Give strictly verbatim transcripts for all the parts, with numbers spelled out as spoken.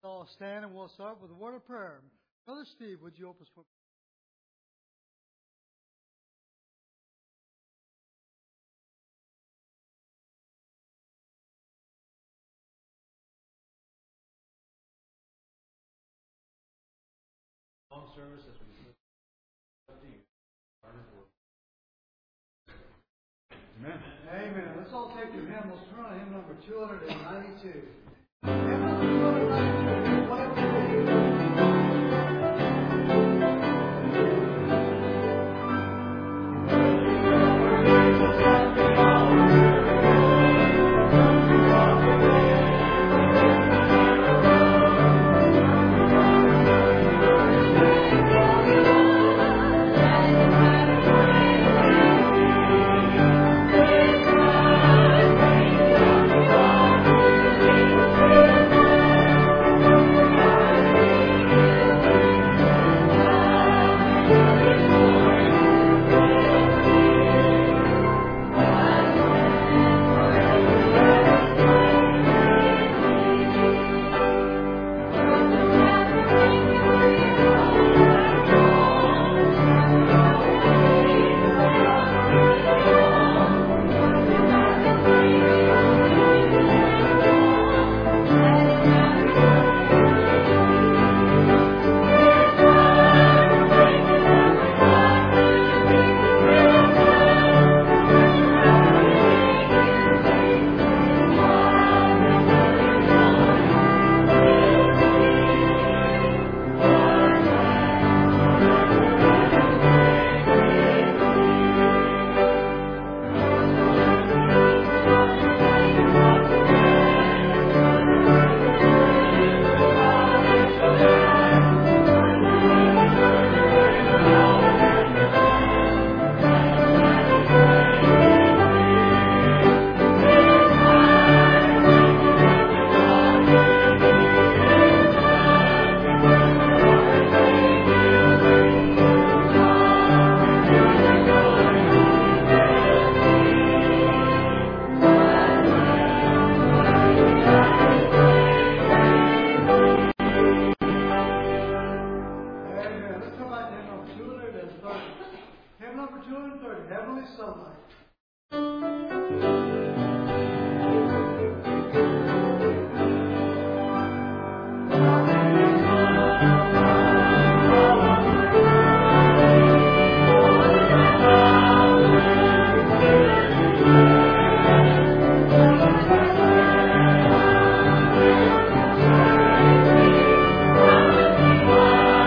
All stand and we'll start with a word of prayer. Brother Steve, would you open us with long service as we up to you. Amen. Amen. Let's all take your hymn. Let's turn on hymn number two ninety-two. Hymn number two ninety-two. What do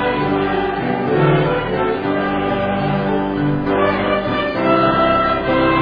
Thank you.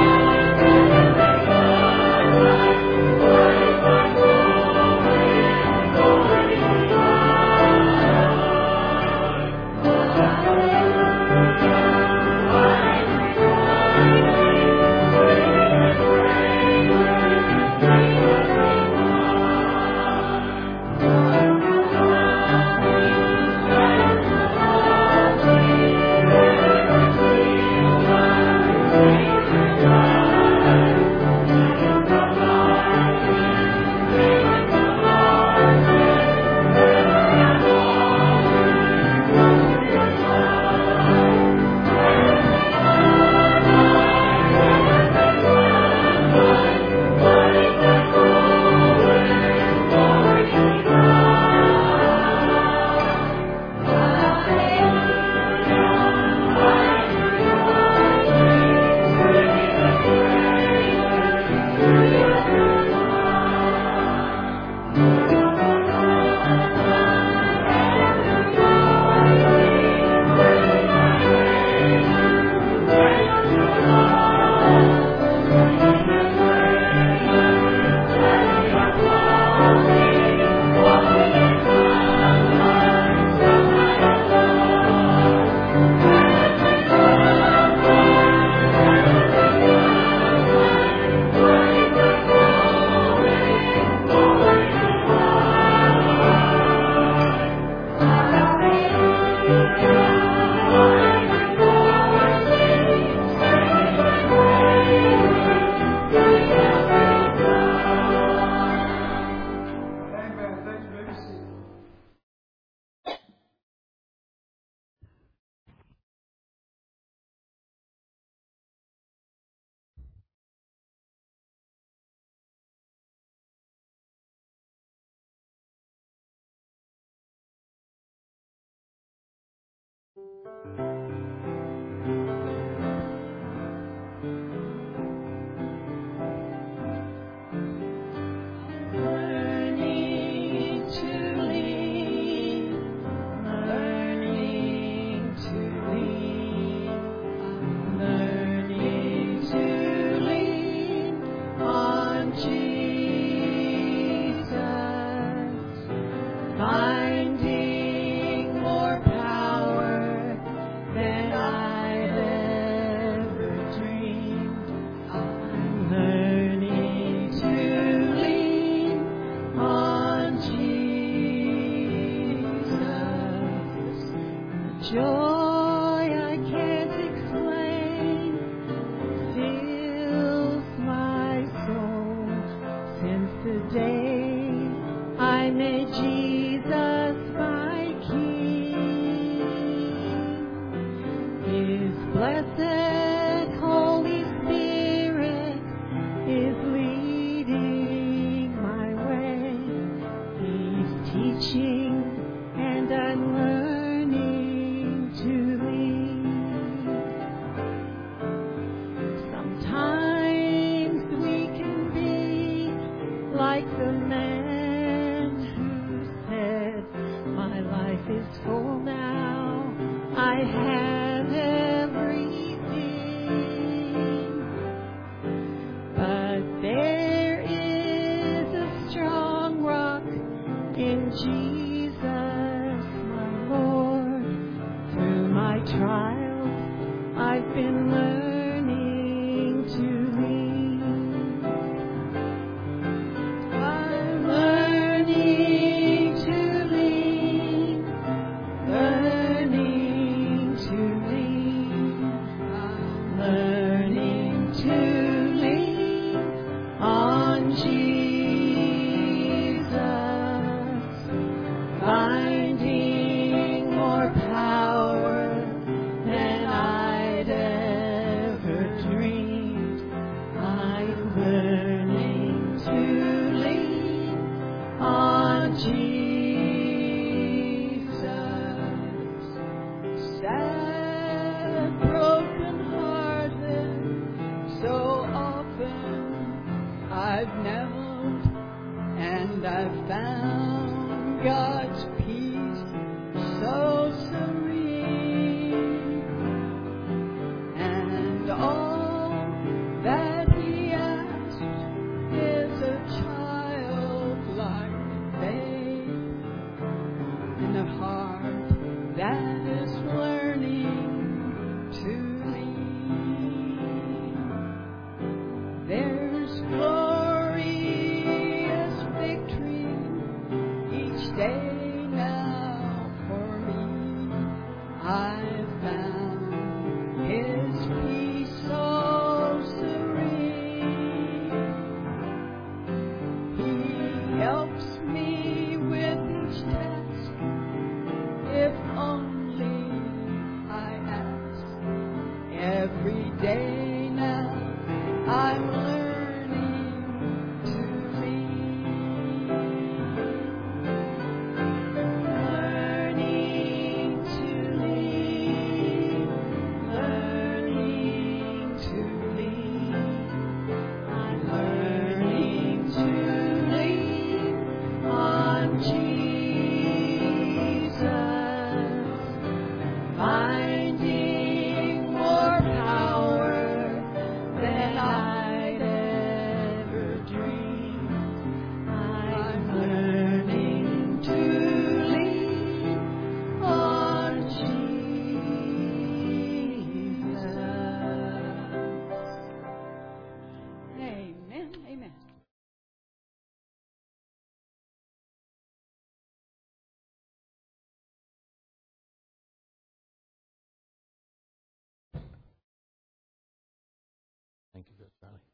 Thank you, Brother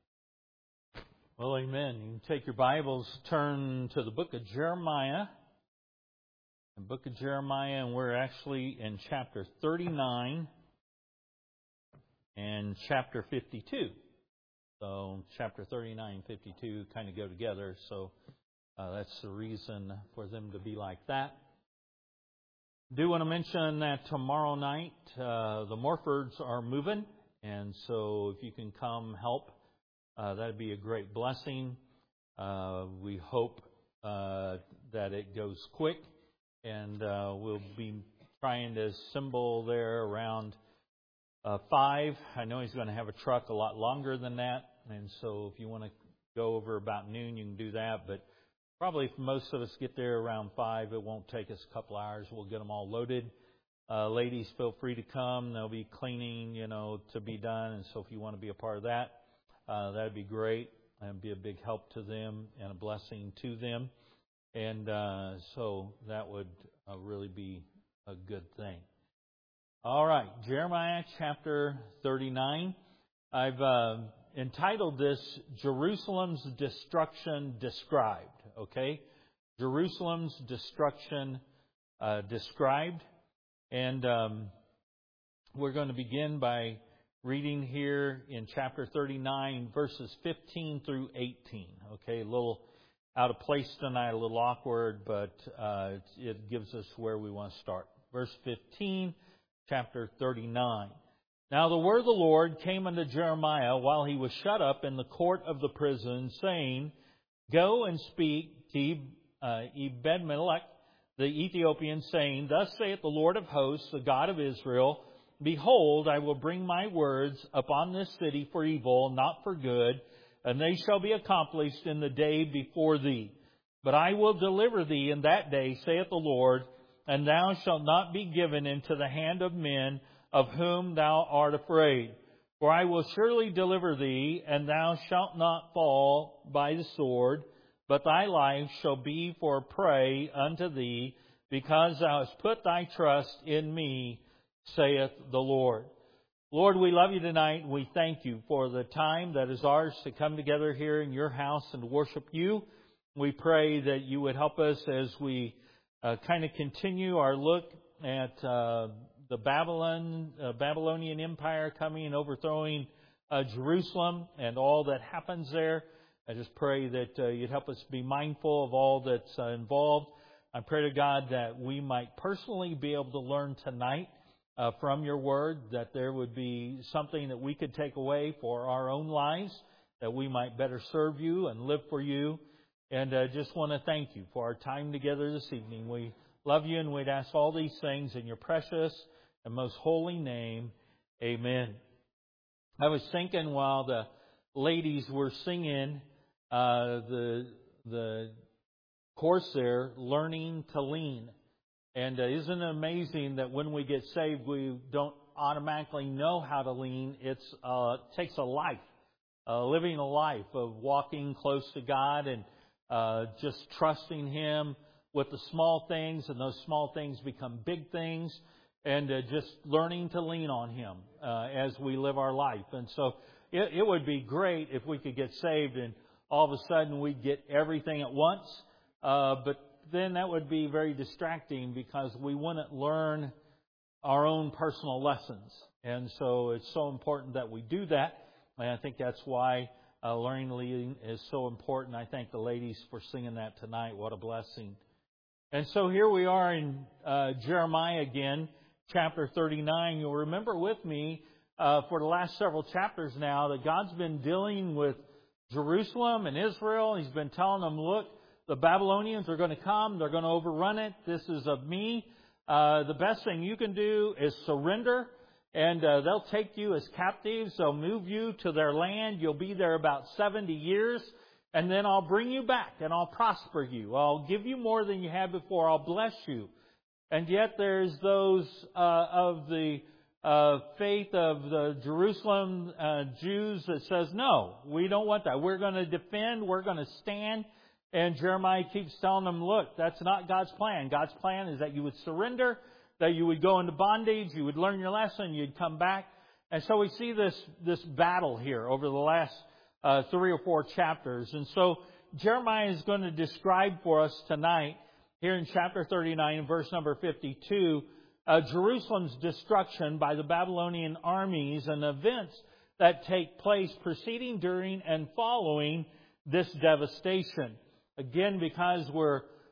Charlie. Well, amen. You can take your Bibles, turn to the book of Jeremiah. The book of Jeremiah, and we're actually in chapter thirty-nine and chapter fifty-two. So chapter thirty-nine and fifty-two kind of go together, so uh, that's the reason for them to be like that. do want to mention that tomorrow night uh, the Morfords are moving, and so if you can come help, uh, that'd be a great blessing. Uh, we hope uh, that it goes quick, and uh, we'll be trying to assemble there around uh, five. I know he's going to have a truck a lot longer than that, and so if you want to go over about noon, you can do that. But probably if most of us get there around five, it won't take us a couple hours. We'll get them all loaded. Uh, ladies, feel free to come. There'll be cleaning, you know, to be done, and so if you want to be a part of that, uh, that'd be great. And be a big help to them and a blessing to them. And uh, so that would uh, really be a good thing. All right, Jeremiah chapter thirty-nine. I've uh, entitled this Jerusalem's Destruction Described. Okay? Jerusalem's Destruction uh, Described. And um, we're going to begin by reading here in chapter thirty-nine, verses fifteen through eighteen. Okay, a little out of place tonight, a little awkward, but uh, it gives us where we want to start. Verse fifteen, chapter thirty-nine. Now the word of the Lord came unto Jeremiah while he was shut up in the court of the prison, saying, Go and speak to uh, Ebed-melech the Ethiopian, saying, Thus saith the Lord of hosts, the God of Israel, Behold, I will bring my words upon this city for evil, not for good, and they shall be accomplished in the day before thee. But I will deliver thee in that day, saith the Lord, and thou shalt not be given into the hand of men of whom thou art afraid. For I will surely deliver thee, and thou shalt not fall by the sword, but thy life shall be for prey unto thee, because thou hast put thy trust in me, saith the Lord. Lord, we love you tonight. We thank you for the time that is ours to come together here in your house and worship you. We pray that you would help us as we uh, kind of continue our look at uh, the Babylon, uh, Babylonian Empire coming and overthrowing uh, Jerusalem and all that happens there. I just pray that uh, you'd help us be mindful of all that's uh, involved. I pray to God that we might personally be able to learn tonight Uh, from your word, that there would be something that we could take away for our own lives, that we might better serve you and live for you. And I uh, just want to thank you for our time together this evening. We love you, and we'd ask all these things in your precious and most holy name. Amen. I was thinking while the ladies were singing uh, the the chorus there, Learning to Lean. And uh, isn't it amazing that when we get saved, we don't automatically know how to lean? It's, uh, it takes a life, uh, living a life of walking close to God and uh, just trusting Him with the small things, and those small things become big things, and uh, just learning to lean on Him uh, as we live our life. And so it, it would be great if we could get saved and all of a sudden we'd get everything at once, uh, but then that would be very distracting because we wouldn't learn our own personal lessons. And so it's so important that we do that. And I think that's why uh, learning to lean is so important. I thank the ladies for singing that tonight. What a blessing. And so here we are in uh, Jeremiah again, chapter thirty-nine. You'll remember with me uh, for the last several chapters now that God's been dealing with Jerusalem and Israel. He's been telling them, look, the Babylonians are going to come. They're going to overrun it. This is of me. Uh, the best thing you can do is surrender, and uh, they'll take you as captives. They'll move you to their land. You'll be there about seventy years, and then I'll bring you back, and I'll prosper you. I'll give you more than you had before. I'll bless you. And yet there's those uh, of the uh, faith of the Jerusalem uh, Jews that says, no, we don't want that. We're going to defend. We're going to stand. And Jeremiah keeps telling them, look, that's not God's plan. God's plan is that you would surrender, that you would go into bondage, you would learn your lesson, you'd come back. And so we see this, this battle here over the last uh, three or four chapters. And so Jeremiah is going to describe for us tonight, here in chapter thirty-nine, verse number fifty-two, uh, Jerusalem's destruction by the Babylonian armies and events that take place preceding, during, and following this devastation. Again, because we're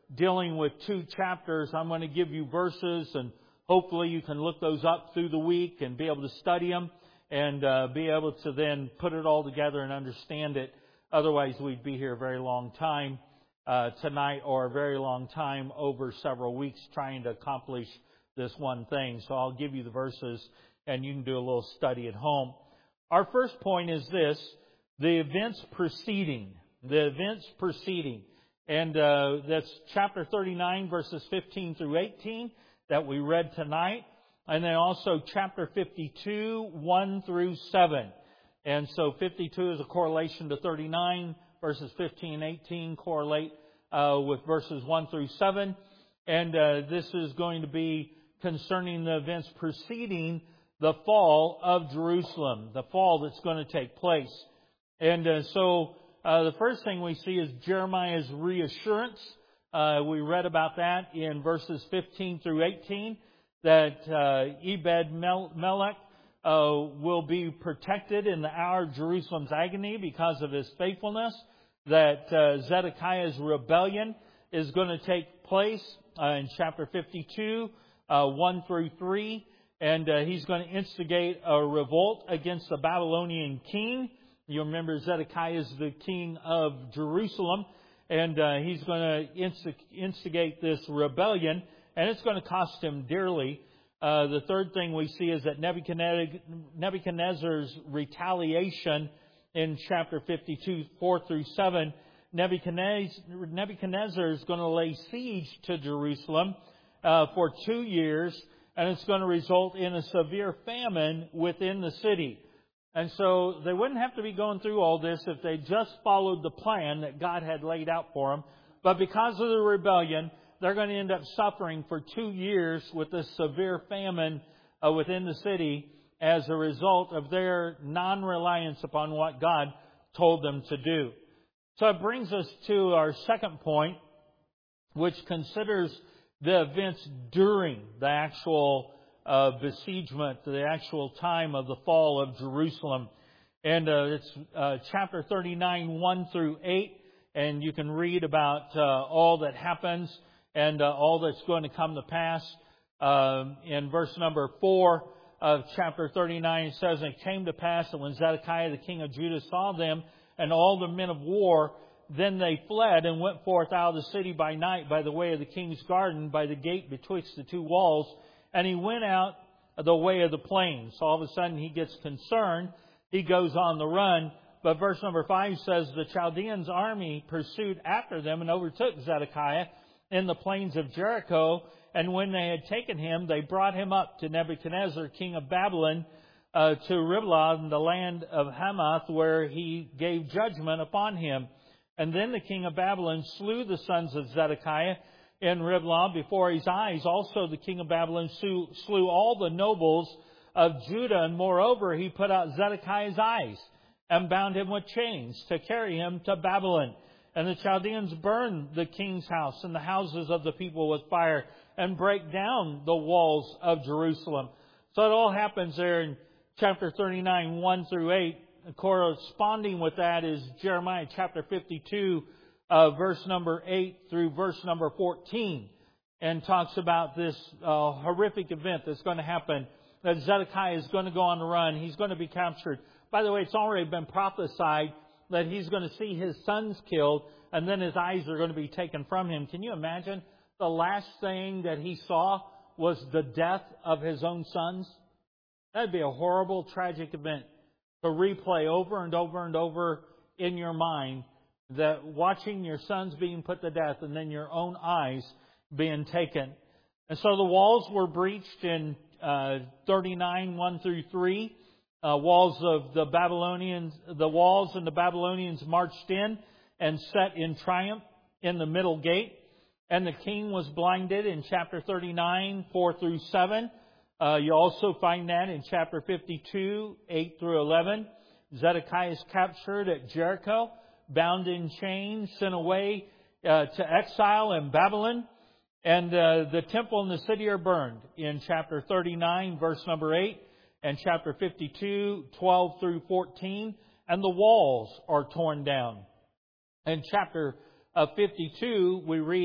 dealing with two chapters. I'm going to give you verses, and hopefully you can look those up through the week and be able to study them and uh, be able to then put it all together and understand it. Otherwise, we'd be here a very long time uh, tonight, or a very long time over several weeks trying to accomplish this one thing. So I'll give you the verses, and you can do a little study at home. Our first point is this: the events preceding. The events preceding. And uh, that's chapter thirty-nine, verses fifteen through eighteen that we read tonight. And then also chapter fifty-two, one through seven. And so fifty-two is a correlation to thirty-nine. Verses fifteen and eighteen correlate uh, with verses one through seven. And uh, this is going to be concerning the events preceding the fall of Jerusalem. The fall that's going to take place. And uh, so uh, the first thing we see is Jeremiah's reassurance. Uh, we read about that in verses fifteen through eighteen. That uh, Ebed-Melech uh, will be protected in the hour of Jerusalem's agony because of his faithfulness. That uh, Zedekiah's rebellion is going to take place uh, in chapter fifty-two, uh, one through three. And uh, he's going to instigate a revolt against the Babylonian king. You remember Zedekiah is the king of Jerusalem. And uh, he's going to inst- instigate this rebellion. And it's going to cost him dearly. Uh, the third thing we see is that Nebuchadnezzar, Nebuchadnezzar's retaliation in chapter fifty-two, four through seven. Nebuchadnezzar, Nebuchadnezzar is going to lay siege to Jerusalem uh, for two years. And it's going to result in a severe famine within the city. And so they wouldn't have to be going through all this if they just followed the plan that God had laid out for them. But because of the rebellion, they're going to end up suffering for two years with this severe famine uh, within the city as a result of their non-reliance upon what God told them to do. So it brings us to our second point, which considers the events during the actual uh, besiegement, the actual time of the fall of Jerusalem. And uh, it's uh, chapter thirty-nine, one through eight. And you can read about uh, all that happens and uh, all that's going to come to pass. Uh, in verse number four of chapter thirty-nine, it says, "And it came to pass that when Zedekiah the king of Judah saw them and all the men of war, then they fled and went forth out of the city by night by the way of the king's garden, by the gate betwixt the two walls. And he went out the way of the plain." So all of a sudden he gets concerned. He goes on the run. But verse number five says, "The Chaldeans' army pursued after them and overtook Zedekiah in the plains of Jericho. And when they had taken him, they brought him up to Nebuchadnezzar, king of Babylon, uh, to Riblah in the land of Hamath, where he gave judgment upon him. And then the king of Babylon slew the sons of Zedekiah in Riblah before his eyes. Also the king of Babylon slew, slew all the nobles of Judah. And moreover, he put out Zedekiah's eyes and bound him with chains to carry him to Babylon. And the Chaldeans burned the king's house and the houses of the people with fire and break down the walls of Jerusalem." So it all happens there in chapter thirty-nine, one through eight. Corresponding with that is Jeremiah chapter fifty-two, uh, verse number eight through verse number fourteen. And talks about this uh, horrific event that's going to happen. That Zedekiah is going to go on the run. He's going to be captured. By the way, it's already been prophesied that he's going to see his sons killed, and then his eyes are going to be taken from him. Can you imagine? The last thing that he saw was the death of his own sons. That'd be a horrible, tragic event to replay over and over and over in your mind, that watching your sons being put to death and then your own eyes being taken. And so the walls were breached in uh, thirty-nine, one through three. Uh, walls of the Babylonians, the walls and the Babylonians marched in and set in triumph in the middle gate. And the king was blinded in chapter thirty-nine, four through seven. Uh, you also find that in chapter fifty-two, eight through eleven. Zedekiah is captured at Jericho, bound in chains, sent away uh, to exile in Babylon. And uh, the temple and the city are burned in chapter thirty-nine, verse number eight, and chapter fifty-two, twelve through fourteen. And the walls are torn down. In chapter uh, fifty-two, we read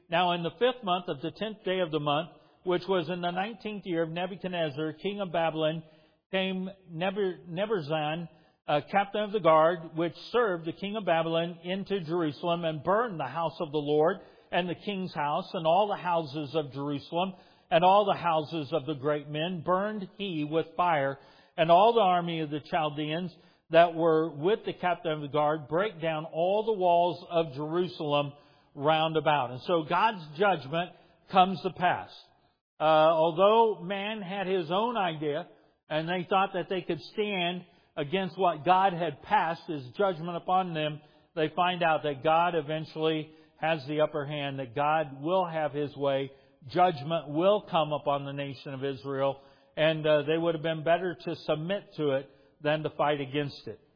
Now in the fifth month of the tenth day of the month, which was in the nineteenth year of Nebuchadnezzar, king of Babylon, came Nebuzaradan, uh, captain of the guard, which served the king of Babylon, into Jerusalem, and burned the house of the Lord, and the king's house, and all the houses of Jerusalem, and all the houses of the great men, burned he with fire. And all the army of the Chaldeans that were with the captain of the guard brake down all the walls of Jerusalem round about. And so God's judgment comes to pass. Uh, although man had his own idea, and they thought that they could stand against what God had passed, His judgment upon them, they find out that God eventually has the upper hand, that God will have His way. Judgment will come upon the nation of Israel, and uh, they would have been better to submit to it than to fight against it.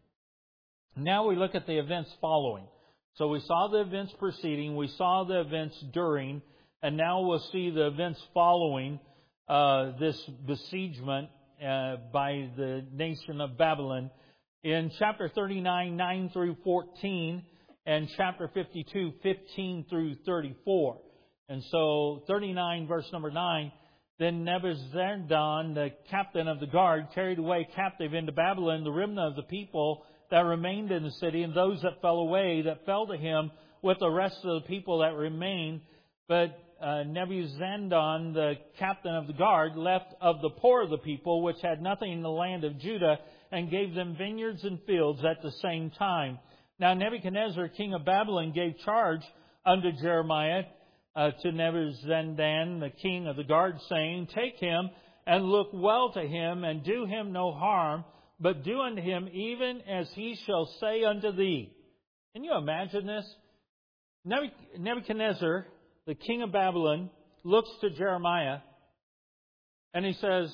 Now we look at the events following. So we saw the events preceding, we saw the events during, and now we'll see the events following uh, this besiegement uh, by the nation of Babylon. In chapter thirty-nine, nine through fourteen, and chapter fifty-two, fifteen through thirty-four. And so, thirty-nine, verse number nine, then Nebuzaradan, the captain of the guard, carried away captive into Babylon the remnant of the people that remained in the city, and those that fell away, that fell to him with the rest of the people that remained. But uh, Nebuzaradan, the captain of the guard, left of the poor of the people, which had nothing in the land of Judah, and gave them vineyards and fields at the same time. Now Nebuchadnezzar, king of Babylon, gave charge unto Jeremiah, uh, to Nebuzaradan, the king of the guard, saying, Take him, and look well to him, and do him no harm, but do unto him even as he shall say unto thee. Can you imagine this? Nebuchadnezzar, the king of Babylon, looks to Jeremiah, and he says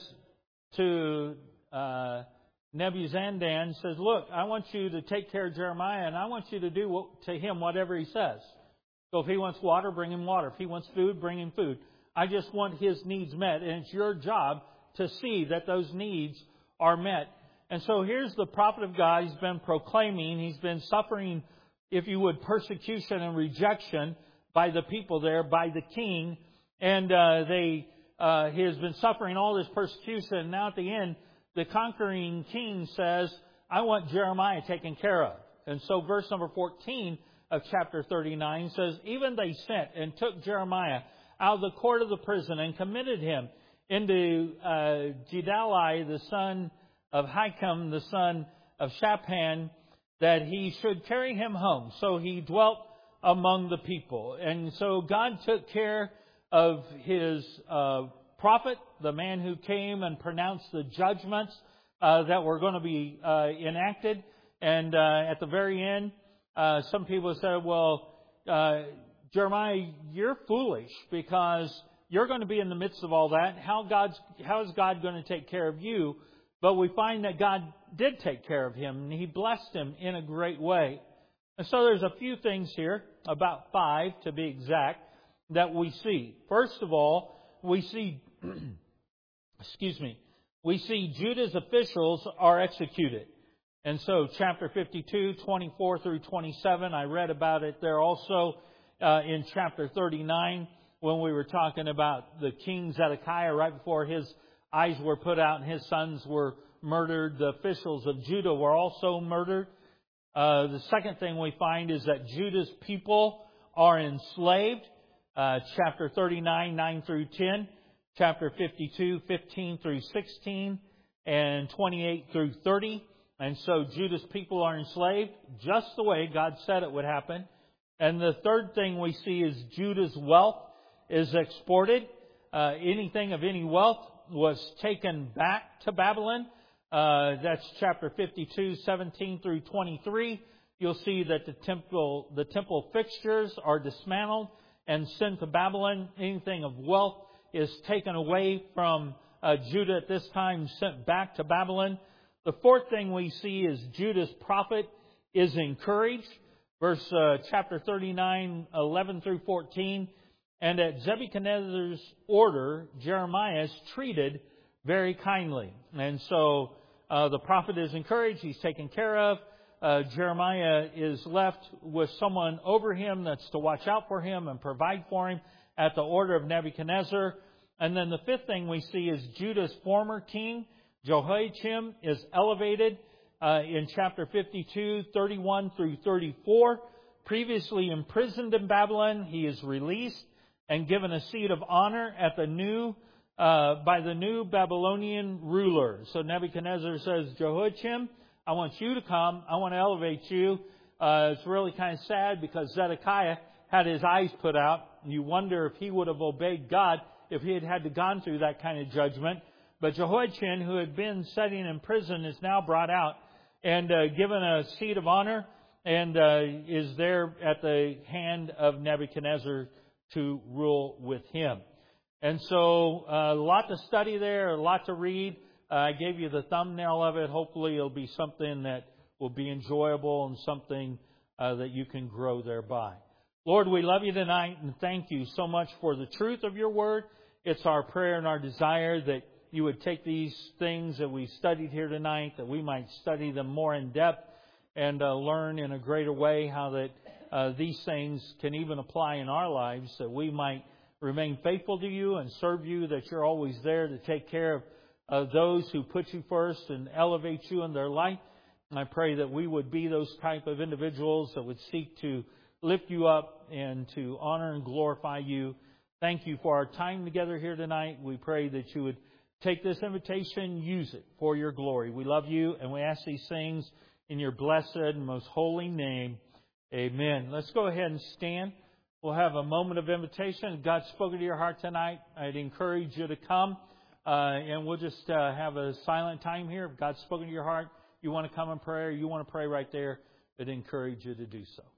to uh, Nebuzaradan, says, Look, I want you to take care of Jeremiah, and I want you to do what, to him whatever he says. So if he wants water, bring him water. If he wants food, bring him food. I just want his needs met, and it's your job to see that those needs are met. And so here's the prophet of God. He's been proclaiming. He's been suffering, if you would, persecution and rejection by the people there, by the king. And uh, they, uh, he has been suffering all this persecution. And now at the end, the conquering king says, I want Jeremiah taken care of. And so verse number fourteen of chapter thirty-nine says, Even they sent and took Jeremiah out of the court of the prison and committed him into uh, Gedaliah, the son of Hikam, the son of Shaphan, that he should carry him home. So he dwelt among the people. And so God took care of His uh, prophet, the man who came and pronounced the judgments uh, that were going to be uh, enacted. And uh, at the very end, uh, some people said, well, uh, Jeremiah, you're foolish because you're going to be in the midst of all that. How God's, how is God going to take care of you? But we find that God did take care of him, and He blessed him in a great way. And so there's a few things here, about five to be exact, that we see. First of all, we see, excuse me, we see Judah's officials are executed. And so chapter fifty-two, twenty-four through twenty-seven, I read about it there also uh, in chapter thirty-nine when we were talking about the king Zedekiah right before his eyes were put out and his sons were murdered. The officials of Judah were also murdered. Uh, the second thing we find is that Judah's people are enslaved. Uh, chapter thirty-nine, nine through ten. Chapter fifty-two, fifteen through sixteen. And twenty-eight through thirty. And so Judah's people are enslaved just the way God said it would happen. And the third thing we see is Judah's wealth is exported. Uh, anything of any wealth was taken back to Babylon. Uh, that's chapter fifty-two, seventeen through twenty-three. You'll see that the temple, the temple fixtures are dismantled and sent to Babylon. Anything of wealth is taken away from uh, Judah at this time, sent back to Babylon. The fourth thing we see is Judah's prophet is encouraged. Verse uh, chapter thirty-nine, eleven through fourteen. And at Nebuchadnezzar's order, Jeremiah is treated very kindly. And so uh, the prophet is encouraged. He's taken care of. uh, Jeremiah is left with someone over him that's to watch out for him and provide for him at the order of Nebuchadnezzar. And then the fifth thing we see is Judah's former king, Jehoiakim, is elevated uh, in chapter fifty-two, thirty-one through thirty-four. Previously imprisoned in Babylon, he is released and given a seat of honor at the new uh, by the new Babylonian ruler. So Nebuchadnezzar says, Jehoiakim, I want you to come. I want to elevate you. Uh, it's really kind of sad because Zedekiah had his eyes put out. You wonder if he would have obeyed God if he had had to gone through that kind of judgment. But Jehoiachin, who had been sitting in prison, is now brought out and uh, given a seat of honor and uh, is there at the hand of Nebuchadnezzar to rule with him. And so uh, a lot to study there, a lot to read. Uh, I gave you the thumbnail of it. Hopefully it'll be something that will be enjoyable and something uh, that you can grow thereby. Lord, we love you tonight and thank you so much for the truth of your word. It's our prayer and our desire that you would take these things that we studied here tonight, that we might study them more in depth and uh, learn in a greater way how that uh, these things can even apply in our lives, that we might remain faithful to you and serve you, that you're always there to take care of uh, those who put you first and elevate you in their life. And I pray that we would be those type of individuals that would seek to lift you up and to honor and glorify you. Thank you for our time together here tonight. We pray that you would take this invitation, use it for your glory. We love you and we ask these things in your blessed and most holy name. Amen. Let's go ahead and stand. We'll have a moment of invitation. If God's spoken to your heart tonight, I'd encourage you to come. Uh, and we'll just uh, have a silent time here. If God's spoken to your heart, you want to come and pray, or you want to pray right there, I'd encourage you to do so.